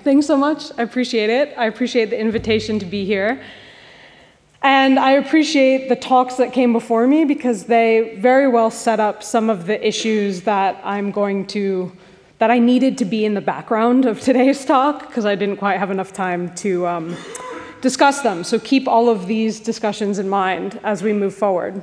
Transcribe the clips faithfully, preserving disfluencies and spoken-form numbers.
Thanks so much. I appreciate it. I appreciate the invitation to be here. And I appreciate the talks that came before me because they very well set up some of the issues that I'm going to, that I needed to be in the background of today's talk because I didn't quite have enough time to um, discuss them. So keep all of these discussions in mind as we move forward.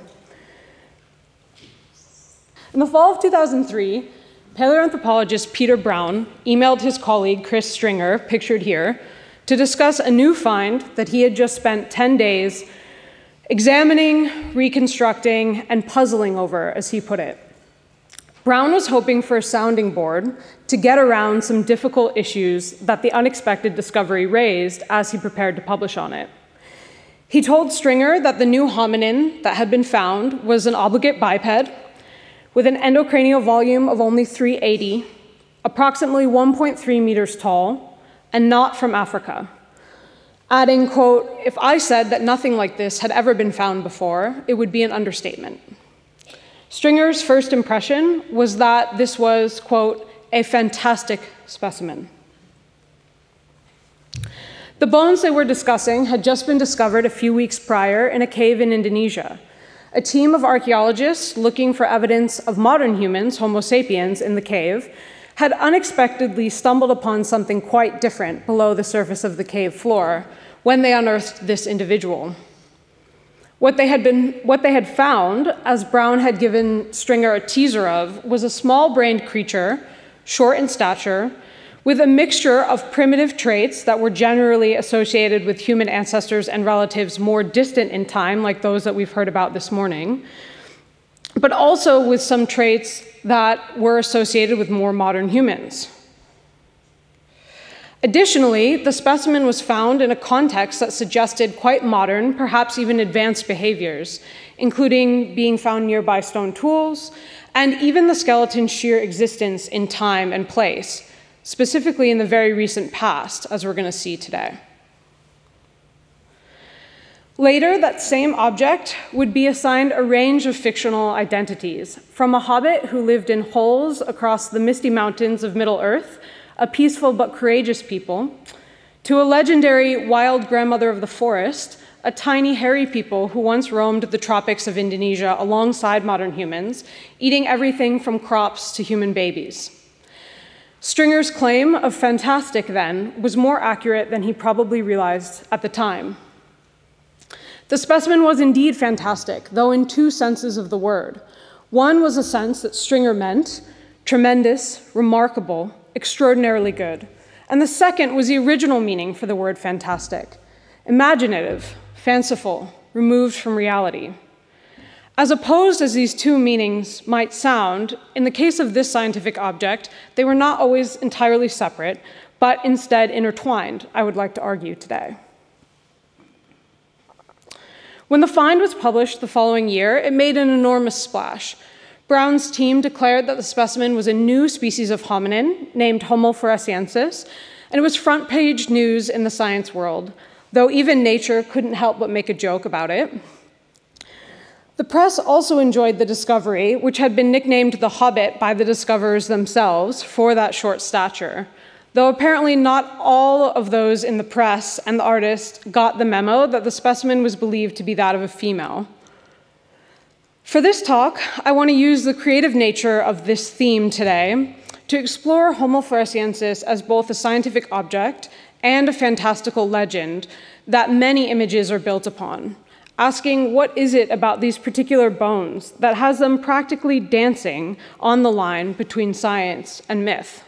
In the fall of two thousand three, paleoanthropologist Peter Brown emailed his colleague Chris Stringer, pictured here, to discuss a new find that he had just spent ten days examining, reconstructing, and puzzling over, as he put it. Brown was hoping for a sounding board to get around some difficult issues that the unexpected discovery raised as he prepared to publish on it. He told Stringer that the new hominin that had been found was an obligate biped with an endocranial volume of only three eighty, approximately one point three meters tall, and not from Africa. Adding, quote, "If I said that nothing like this had ever been found before, it would be an understatement." Stringer's first impression was that this was, quote, "a fantastic specimen." The bones they were discussing had just been discovered a few weeks prior in a cave in Indonesia. A team of archaeologists looking for evidence of modern humans, Homo sapiens, in the cave had unexpectedly stumbled upon something quite different below the surface of the cave floor when they unearthed this individual. What they had been, what they had found, as Brown had given Stringer a teaser of, was a small-brained creature, short in stature, with a mixture of primitive traits that were generally associated with human ancestors and relatives more distant in time, like those that we've heard about this morning, but also with some traits that were associated with more modern humans. Additionally, the specimen was found in a context that suggested quite modern, perhaps even advanced behaviors, including being found nearby stone tools, and even the skeleton's sheer existence in time and place, specifically in the very recent past, as we're going to see today. Later, that same object would be assigned a range of fictional identities, from a hobbit who lived in holes across the misty mountains of Middle-earth, a peaceful but courageous people, to a legendary wild grandmother of the forest, a tiny hairy people who once roamed the tropics of Indonesia alongside modern humans, eating everything from crops to human babies. Stringer's claim of fantastic, then, was more accurate than he probably realized at the time. The specimen was indeed fantastic, though in two senses of the word. One was a sense that Stringer meant tremendous, remarkable, extraordinarily good. And the second was the original meaning for the word fantastic, imaginative, fanciful, removed from reality. As opposed as these two meanings might sound, in the case of this scientific object, they were not always entirely separate, but instead intertwined, I would like to argue today. When the find was published the following year, it made an enormous splash. Brown's team declared that the specimen was a new species of hominin named Homo floresiensis, and it was front-page news in the science world, though even Nature couldn't help but make a joke about it. The press also enjoyed the discovery, which had been nicknamed the Hobbit by the discoverers themselves for that short stature, though apparently not all of those in the press and the artist got the memo that the specimen was believed to be that of a female. For this talk, I want to use the creative nature of this theme today to explore Homo floresiensis as both a scientific object and a fantastical legend that many images are built upon, asking what is it about these particular bones that has them practically dancing on the line between science and myth.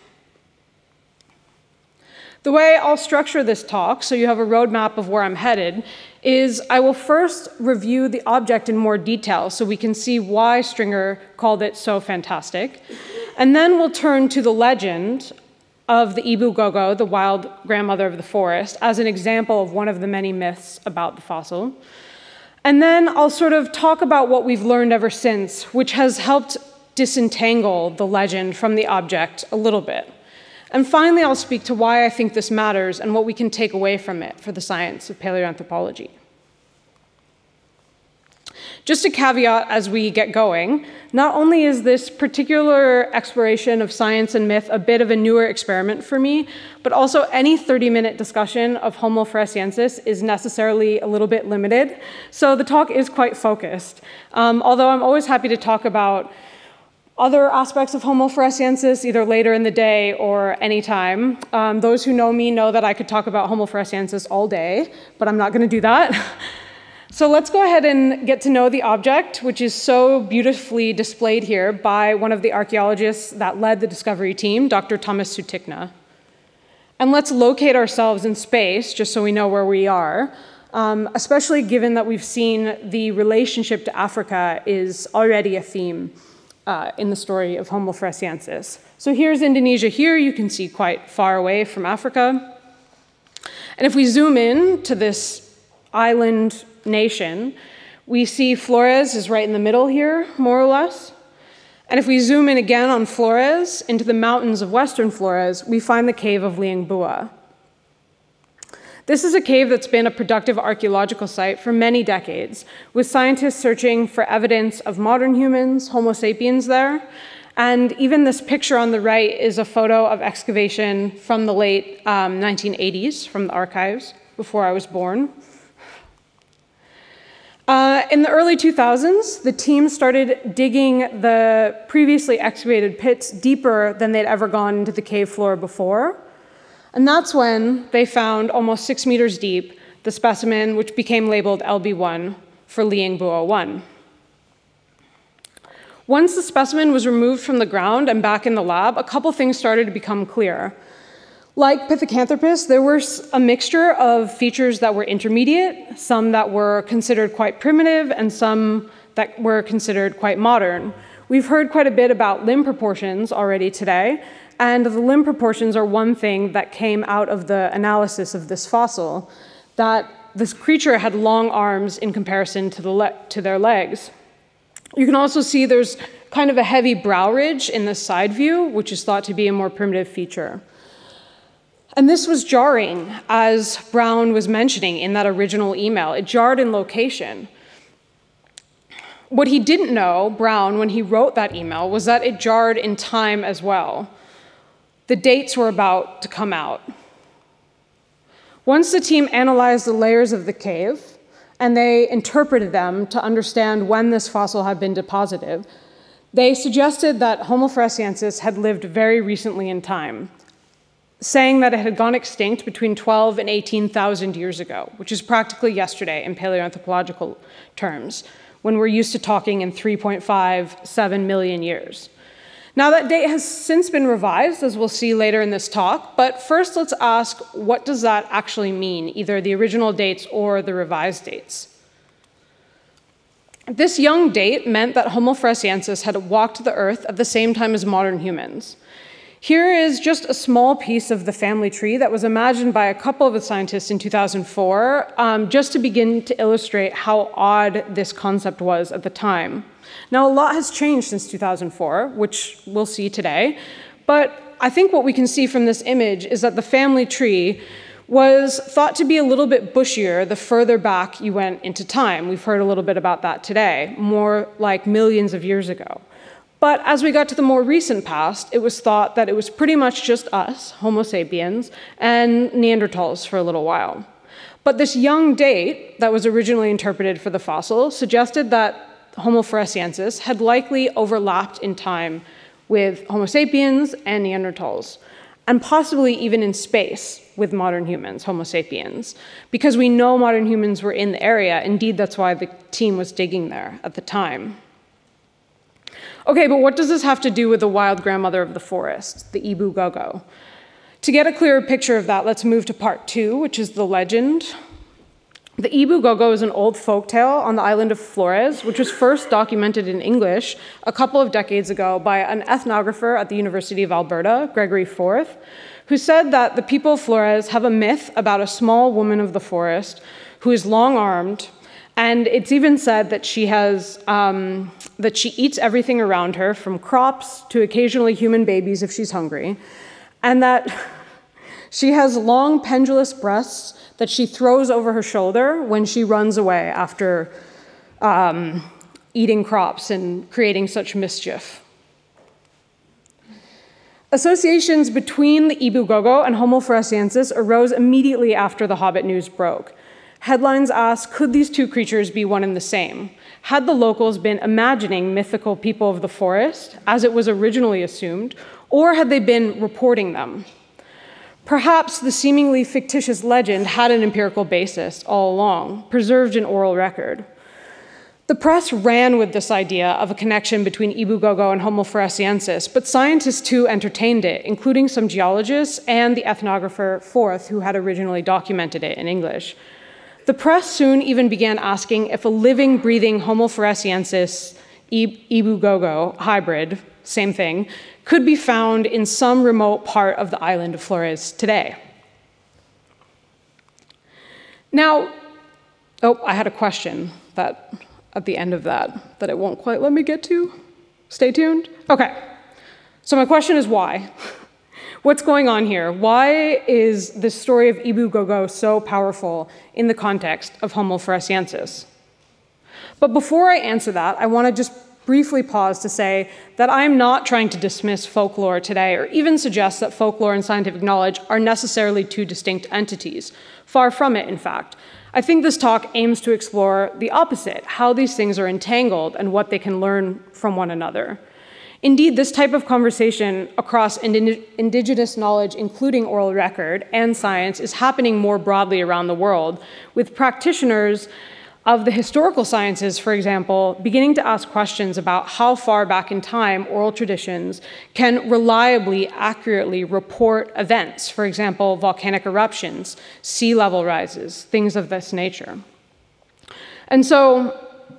The way I'll structure this talk, so you have a roadmap of where I'm headed, is I will first review the object in more detail so we can see why Stringer called it so fantastic. And then we'll turn to the legend of the Ibu Gogo, the wild grandmother of the forest, as an example of one of the many myths about the fossil. And then I'll sort of talk about what we've learned ever since, which has helped disentangle the legend from the object a little bit. And finally, I'll speak to why I think this matters and what we can take away from it for the science of paleoanthropology. Just a caveat as we get going, not only is this particular exploration of science and myth a bit of a newer experiment for me, but also any thirty-minute discussion of Homo floresiensis is necessarily a little bit limited, so the talk is quite focused. Um, although I'm always happy to talk about other aspects of Homo floresiensis, either later in the day or anytime. Um, those who know me know that I could talk about Homo floresiensis all day, but I'm not going to do that. So let's go ahead and get to know the object, which is so beautifully displayed here by one of the archaeologists that led the discovery team, Doctor Thomas Sutikna. And let's locate ourselves in space, just so we know where we are, um, especially given that we've seen the relationship to Africa is already a theme uh, in the story of Homo floresiensis. So here's Indonesia here. You can see quite far away from Africa. And if we zoom in to this island nation, we see Flores is right in the middle here, more or less. And if we zoom in again on Flores, into the mountains of Western Flores, we find the cave of Liang Bua. This is a cave that's been a productive archaeological site for many decades, with scientists searching for evidence of modern humans, Homo sapiens there. And even this picture on the right is a photo of excavation from the late um, nineteen eighties, from the archives, before I was born. Uh, in the early two thousands, the team started digging the previously excavated pits deeper than they'd ever gone into the cave floor before. And that's when they found, almost six meters deep, the specimen which became labeled L B one for Liang Bua one. Once the specimen was removed from the ground and back in the lab, a couple things started to become clear. Like Pithecanthropus, there was a mixture of features that were intermediate, some that were considered quite primitive, and some that were considered quite modern. We've heard quite a bit about limb proportions already today, and the limb proportions are one thing that came out of the analysis of this fossil, that this creature had long arms in comparison to, the le- to their legs. You can also see there's kind of a heavy brow ridge in the side view, which is thought to be a more primitive feature. And this was jarring, as Brown was mentioning in that original email. It jarred in location. What he didn't know, Brown, when he wrote that email, was that it jarred in time as well. The dates were about to come out. Once the team analyzed the layers of the cave, and they interpreted them to understand when this fossil had been deposited, they suggested that Homo floresiensis had lived very recently in time, saying that it had gone extinct between twelve and eighteen thousand years ago, which is practically yesterday in paleoanthropological terms, when we're used to talking in three point five seven million years. Now that date has since been revised, as we'll see later in this talk, but first let's ask, what does that actually mean, either the original dates or the revised dates? This young date meant that Homo floresiensis had walked the earth at the same time as modern humans. Here is just a small piece of the family tree that was imagined by a couple of the scientists in two thousand four, um, just to begin to illustrate how odd this concept was at the time. Now, a lot has changed since two thousand four, which we'll see today, but I think what we can see from this image is that the family tree was thought to be a little bit bushier the further back you went into time. We've heard a little bit about that today, more like millions of years ago. But as we got to the more recent past, it was thought that it was pretty much just us, Homo sapiens, and Neanderthals for a little while. But this young date that was originally interpreted for the fossil suggested that Homo floresiensis had likely overlapped in time with Homo sapiens and Neanderthals, and possibly even in space with modern humans, Homo sapiens, because we know modern humans were in the area. Indeed, that's why the team was digging there at the time. Okay, but what does this have to do with the wild grandmother of the forest, the Ibu Gogo? To get a clearer picture of that, let's move to part two, which is the legend. The Ibu Gogo is an old folktale on the island of Flores, which was first documented in English a couple of decades ago by an ethnographer at the University of Alberta, Gregory Forth, who said that the people of Flores have a myth about a small woman of the forest who is long-armed, and it's even said that she has um, that she eats everything around her, from crops to occasionally human babies if she's hungry, and that she has long pendulous breasts that she throws over her shoulder when she runs away after um, eating crops and creating such mischief. Associations between the Ibu Gogo and Homo floresiensis arose immediately after the Hobbit news broke. Headlines asked, could these two creatures be one and the same? Had the locals been imagining mythical people of the forest, as it was originally assumed, or had they been reporting them? Perhaps the seemingly fictitious legend had an empirical basis all along, preserved in oral record. The press ran with this idea of a connection between Ibu Gogo and Homo floresiensis, but scientists too entertained it, including some geologists and the ethnographer Forth, who had originally documented it in English. The press soon even began asking if a living, breathing Homo floresiensis Ibu Gogo hybrid, same thing, could be found in some remote part of the island of Flores today. Now, oh, I had a question that at the end of that that it won't quite let me get to. Stay tuned. Okay, so my question is why? What's going on here? Why is this story of Ibu Gogo so powerful in the context of Homo floresiensis? But before I answer that, I want to just briefly pause to say that I'm not trying to dismiss folklore today or even suggest that folklore and scientific knowledge are necessarily two distinct entities. Far from it, in fact. I think this talk aims to explore the opposite, how these things are entangled and what they can learn from one another. Indeed, this type of conversation across indi- indigenous knowledge, including oral record and science, is happening more broadly around the world, with practitioners of the historical sciences, for example, beginning to ask questions about how far back in time oral traditions can reliably, accurately report events, for example, volcanic eruptions, sea level rises, things of this nature. And so,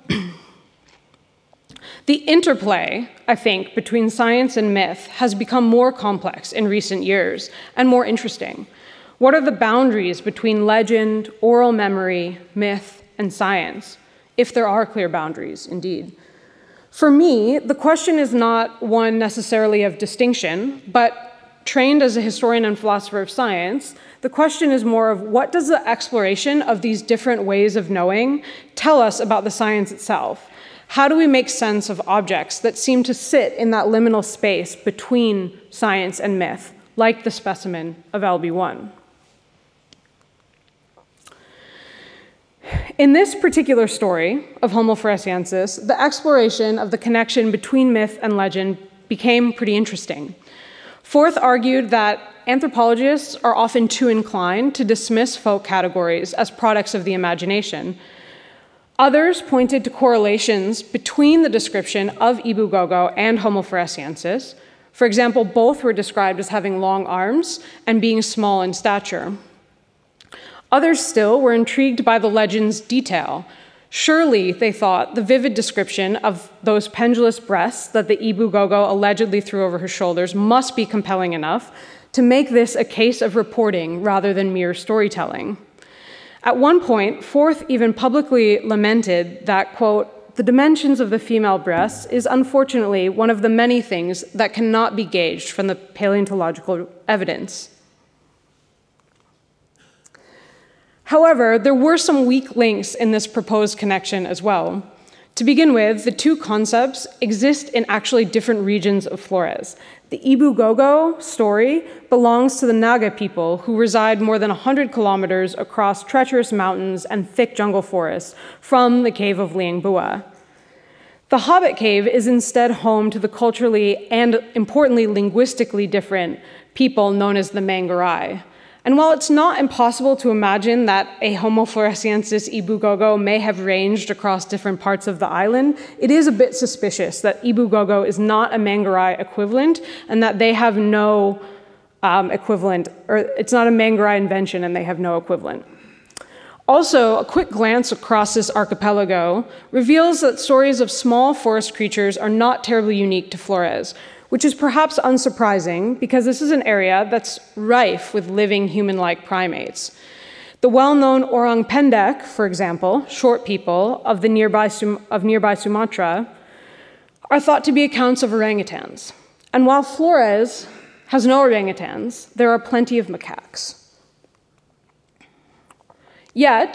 the interplay, I think, between science and myth has become more complex in recent years and more interesting. What are the boundaries between legend, oral memory, myth, and science, if there are clear boundaries, indeed? For me, the question is not one necessarily of distinction, but trained as a historian and philosopher of science, the question is more of what does the exploration of these different ways of knowing tell us about the science itself? How do we make sense of objects that seem to sit in that liminal space between science and myth, like the specimen of L B one? In this particular story of Homo floresiensis, the exploration of the connection between myth and legend became pretty interesting. Forth argued that anthropologists are often too inclined to dismiss folk categories as products of the imagination. Others pointed to correlations between the description of Ibu Gogo and Homo floresiensis. For example, both were described as having long arms and being small in stature. Others still were intrigued by the legend's detail. Surely, they thought, the vivid description of those pendulous breasts that the Ibu Gogo allegedly threw over her shoulders must be compelling enough to make this a case of reporting rather than mere storytelling. At one point, Forth even publicly lamented that, quote, the dimensions of the female breasts is unfortunately one of the many things that cannot be gauged from the paleontological evidence. However, there were some weak links in this proposed connection as well. To begin with, the two concepts exist in actually different regions of Flores. The Ibu Gogo story belongs to the Naga people who reside more than one hundred kilometers across treacherous mountains and thick jungle forests from the cave of Liangbua. The Hobbit Cave is instead home to the culturally and, importantly, linguistically different people known as the Mangarai. And while it's not impossible to imagine that a Homo floresiensis Ibu Gogo may have ranged across different parts of the island, it is a bit suspicious that Ibu Gogo is not a Mangarai equivalent and that they have no um, equivalent, or it's not a Mangarai invention and they have no equivalent. Also, a quick glance across this archipelago reveals that stories of small forest creatures are not terribly unique to Flores, which is perhaps unsurprising because this is an area that's rife with living human-like primates. The well-known Orang Pendek, for example, short people of, the nearby, of nearby Sumatra, are thought to be accounts of orangutans. And while Flores has no orangutans, there are plenty of macaques. Yet,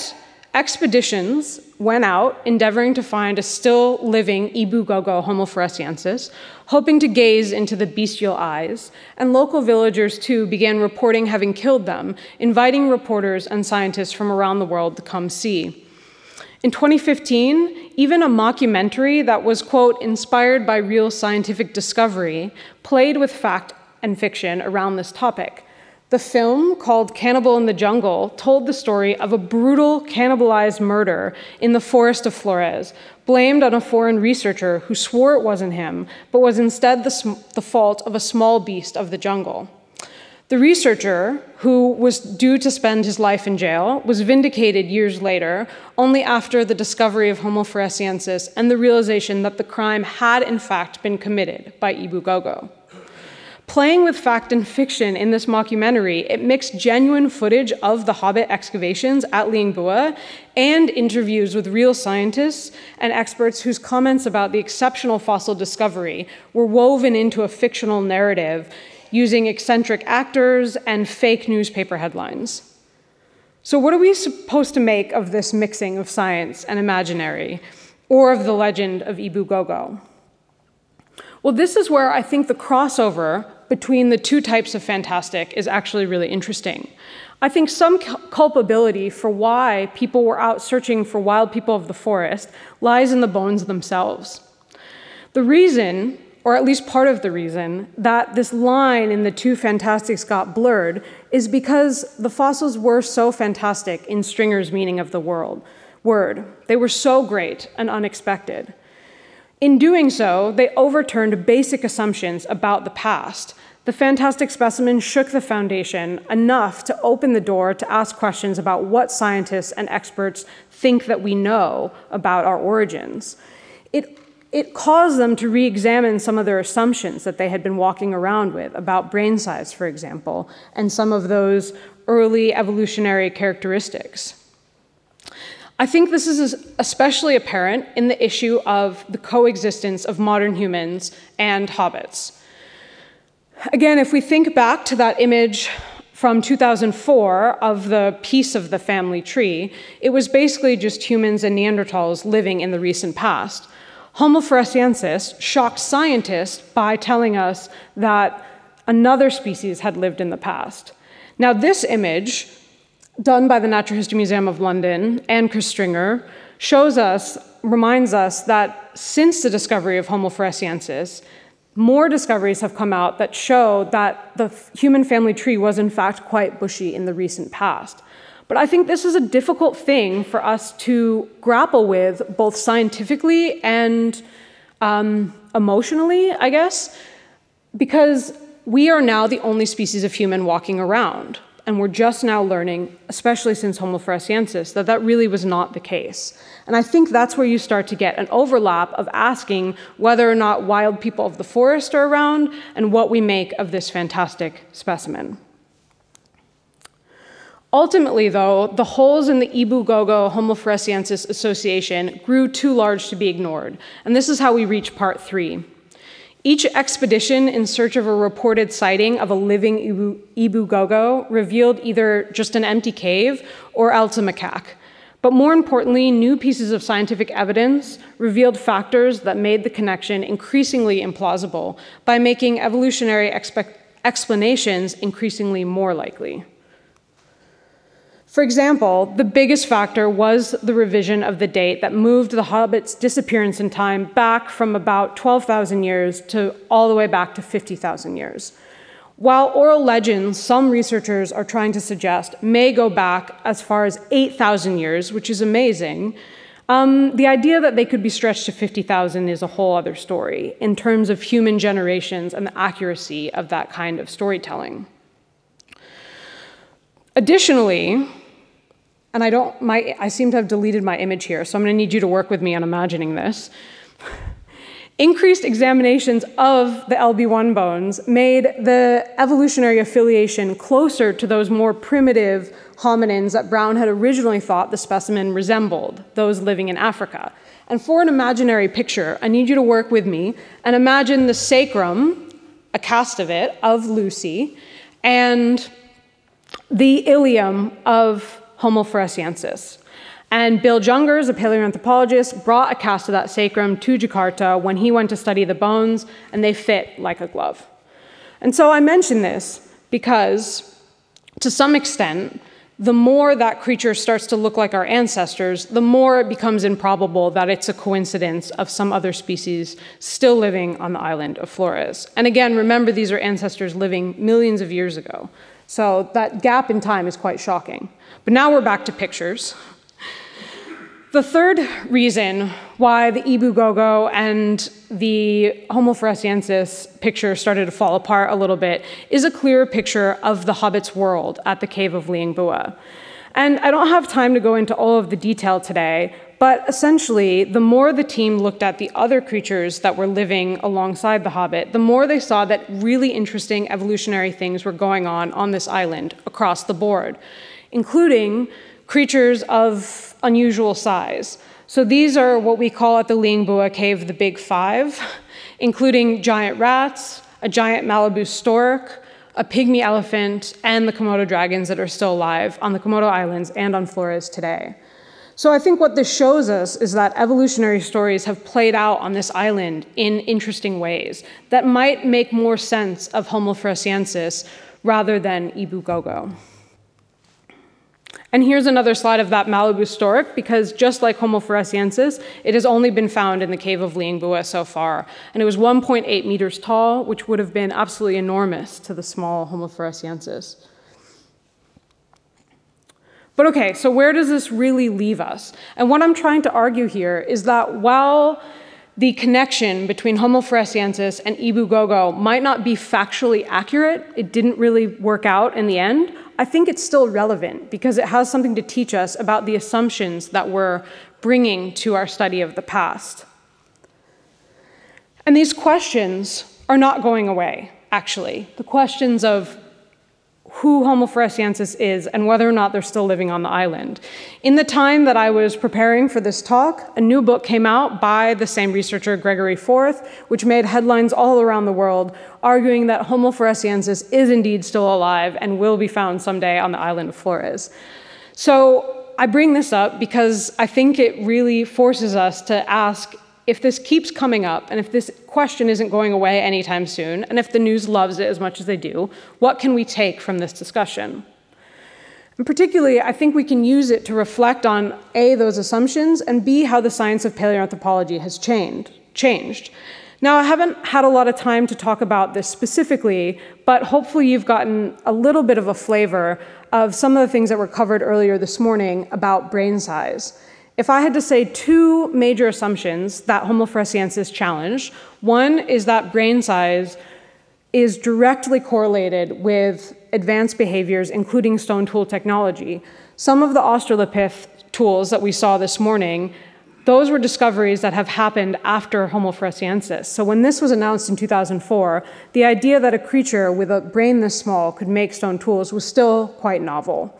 Expeditions went out endeavoring to find a still living Ibu Gogo Homo floresiensis, hoping to gaze into the bestial eyes, and local villagers too began reporting having killed them, inviting reporters and scientists from around the world to come see. In twenty fifteen, even a mockumentary that was, quote, inspired by real scientific discovery, played with fact and fiction around this topic. The film, called Cannibal in the Jungle, told the story of a brutal, cannibalized murder in the forest of Flores, blamed on a foreign researcher who swore it wasn't him, but was instead the, sm- the fault of a small beast of the jungle. The researcher, who was due to spend his life in jail, was vindicated years later, only after the discovery of Homo floresiensis and the realization that the crime had in fact been committed by Ibu Gogo. Playing with fact and fiction in this mockumentary, it mixed genuine footage of the Hobbit excavations at Liangbua and interviews with real scientists and experts whose comments about the exceptional fossil discovery were woven into a fictional narrative using eccentric actors and fake newspaper headlines. So what are we supposed to make of this mixing of science and imaginary, or of the legend of Ibu Gogo? Well, this is where I think the crossover between the two types of fantastic is actually really interesting. I think some culpability for why people were out searching for wild people of the forest lies in the bones themselves. The reason, or at least part of the reason, that this line in the two fantastics got blurred is because the fossils were so fantastic in Stringer's meaning of the world, word. They were so great and unexpected. In doing so, they overturned basic assumptions about the past. The fantastic specimen shook the foundation enough to open the door to ask questions about what scientists and experts think that we know about our origins. It, it caused them to re-examine some of their assumptions that they had been walking around with about brain size, for example, and some of those early evolutionary characteristics. I think this is especially apparent in the issue of the coexistence of modern humans and hobbits. Again, if we think back to that image from two thousand four of the piece of the family tree, it was basically just humans and Neanderthals living in the recent past. Homo floresiensis shocked scientists by telling us that another species had lived in the past. Now, this image, done by the Natural History Museum of London and Chris Stringer, shows us, reminds us that since the discovery of Homo floresiensis, more discoveries have come out that show that the human family tree was in fact quite bushy in the recent past. But I think this is a difficult thing for us to grapple with, both scientifically and um, emotionally, I guess, because we are now the only species of human walking around. And we're just now learning, especially since Homo floresiensis, that that really was not the case. And I think that's where you start to get an overlap of asking whether or not wild people of the forest are around and what we make of this fantastic specimen. Ultimately, though, the holes in the Ibu Gogo Homo floresiensis association grew too large to be ignored. And this is how we reach part three. Each expedition in search of a reported sighting of a living Ibu, Ibu Gogo revealed either just an empty cave or else a macaque. But more importantly, new pieces of scientific evidence revealed factors that made the connection increasingly implausible by making evolutionary expe- explanations increasingly more likely. For example, the biggest factor was the revision of the date that moved the Hobbit's disappearance in time back from about twelve thousand years to all the way back to fifty thousand years. While oral legends, some researchers are trying to suggest, may go back as far as eight thousand years, which is amazing, um, the idea that they could be stretched to fifty thousand is a whole other story in terms of human generations and the accuracy of that kind of storytelling. Additionally, and I don't, my, I seem to have deleted my image here, so I'm going to need you to work with me on imagining this. Increased examinations of the L B one bones made the evolutionary affiliation closer to those more primitive hominins that Brown had originally thought the specimen resembled, those living in Africa. And for an imaginary picture, I need you to work with me and imagine the sacrum, a cast of it, of Lucy, and the ilium of Homo floresiensis. And Bill Jungers, a paleoanthropologist, brought a cast of that sacrum to Jakarta when he went to study the bones, and they fit like a glove. And so I mention this because, to some extent, the more that creature starts to look like our ancestors, the more it becomes improbable that it's a coincidence of some other species still living on the island of Flores. And again, remember, these are ancestors living millions of years ago. So that gap in time is quite shocking. But now we're back to pictures. The third reason why the Ibu Gogo and the Homo floresiensis picture started to fall apart a little bit is a clearer picture of the Hobbit's world at the cave of Liangbua. And I don't have time to go into all of the detail today, but essentially, the more the team looked at the other creatures that were living alongside the Hobbit, the more they saw that really interesting evolutionary things were going on on this island across the board, including creatures of unusual size. So these are what we call at the Liangbua cave the Big Five, including giant rats, a giant Malibu stork, a pygmy elephant, and the Komodo dragons that are still alive on the Komodo Islands and on Flores today. So I think what this shows us is that evolutionary stories have played out on this island in interesting ways that might make more sense of Homo floresiensis rather than Ibu Gogo. And here's another slide of that Malibu stork, because just like Homo floresiensis, it has only been found in the cave of Liangbua so far. And it was one point eight meters tall, which would have been absolutely enormous to the small Homo floresiensis. But okay, so where does this really leave us? And what I'm trying to argue here is that while the connection between Homo floresiensis and Ibu Gogo might not be factually accurate, it didn't really work out in the end, I think it's still relevant because it has something to teach us about the assumptions that we're bringing to our study of the past. And these questions are not going away, actually. The questions of who Homo floresiensis is and whether or not they're still living on the island. In the time that I was preparing for this talk, a new book came out by the same researcher, Gregory Forth, which made headlines all around the world, arguing that Homo floresiensis is indeed still alive and will be found someday on the island of Flores. So I bring this up because I think it really forces us to ask, if this keeps coming up, and if this question isn't going away anytime soon, and if the news loves it as much as they do, what can we take from this discussion? And particularly, I think we can use it to reflect on A, those assumptions, and B, how the science of paleoanthropology has changed. changed. Now, I haven't had a lot of time to talk about this specifically, but hopefully you've gotten a little bit of a flavor of some of the things that were covered earlier this morning about brain size. If I had to say two major assumptions that Homo floresiensis challenged, one is that brain size is directly correlated with advanced behaviors, including stone tool technology. Some of the Australopith tools that we saw this morning, those were discoveries that have happened after Homo floresiensis. So when this was announced in two thousand four, the idea that a creature with a brain this small could make stone tools was still quite novel.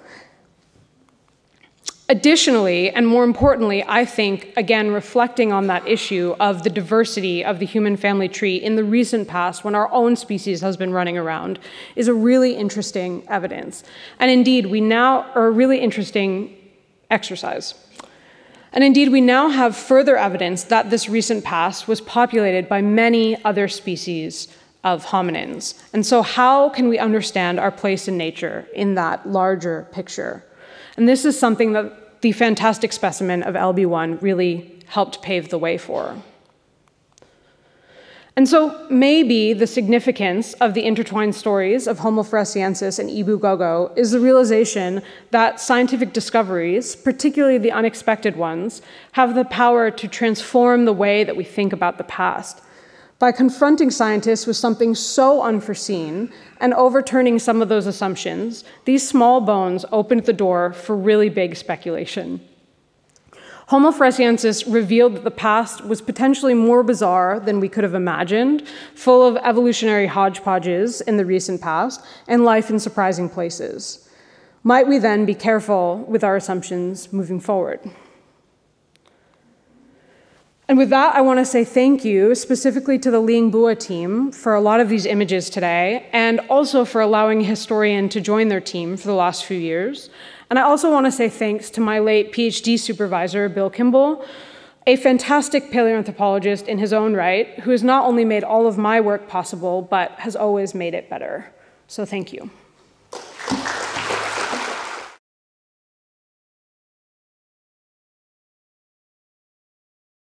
Additionally, and more importantly, I think, again, reflecting on that issue of the diversity of the human family tree in the recent past when our own species has been running around is a really interesting evidence. And indeed, we now are a really interesting exercise. And indeed, we now have further evidence that this recent past was populated by many other species of hominins. And so how can we understand our place in nature in that larger picture? And this is something that the fantastic specimen of L B one really helped pave the way for. And so maybe the significance of the intertwined stories of Homo floresiensis and Ibu Gogo is the realization that scientific discoveries, particularly the unexpected ones, have the power to transform the way that we think about the past. By confronting scientists with something so unforeseen and overturning some of those assumptions, these small bones opened the door for really big speculation. Homo floresiensis revealed that the past was potentially more bizarre than we could have imagined, full of evolutionary hodgepodges in the recent past, and life in surprising places. Might we then be careful with our assumptions moving forward? And with that, I want to say thank you specifically to the Liangbua team for a lot of these images today, and also for allowing a historian to join their team for the last few years. And I also want to say thanks to my late PhD supervisor, Bill Kimball, a fantastic paleoanthropologist in his own right, who has not only made all of my work possible, but has always made it better. So thank you.